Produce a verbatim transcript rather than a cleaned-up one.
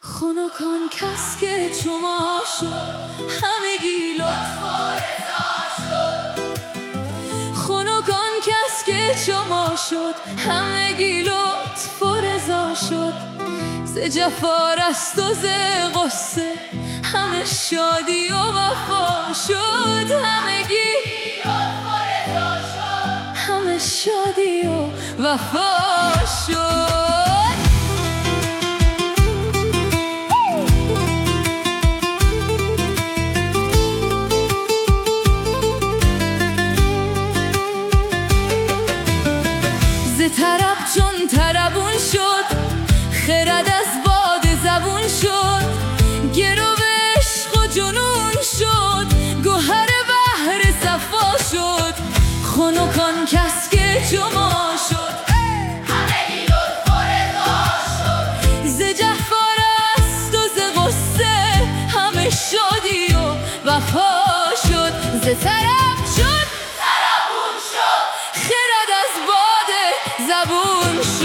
خنکان کس که چما شد همگی لطف و رضا شد. خنکان کس که چما شد همگی لطف و رضا شد. ز جفا رست و ز غصه همه شادی و وفا شد. همگی لطف و رضا شد، همه شادی و وفا شد. طرب چون طربون شد، خرد از باد زبون شد. گرو عشق و جنون شد، گوهر بحر صفا شد. خنکان کس که چما شد همگی لطف و رضا شد. ز جفا رست و ز غصه همه شادی و وفا شد. ز طرب شد طربون شد، خرد از باد زبون شد.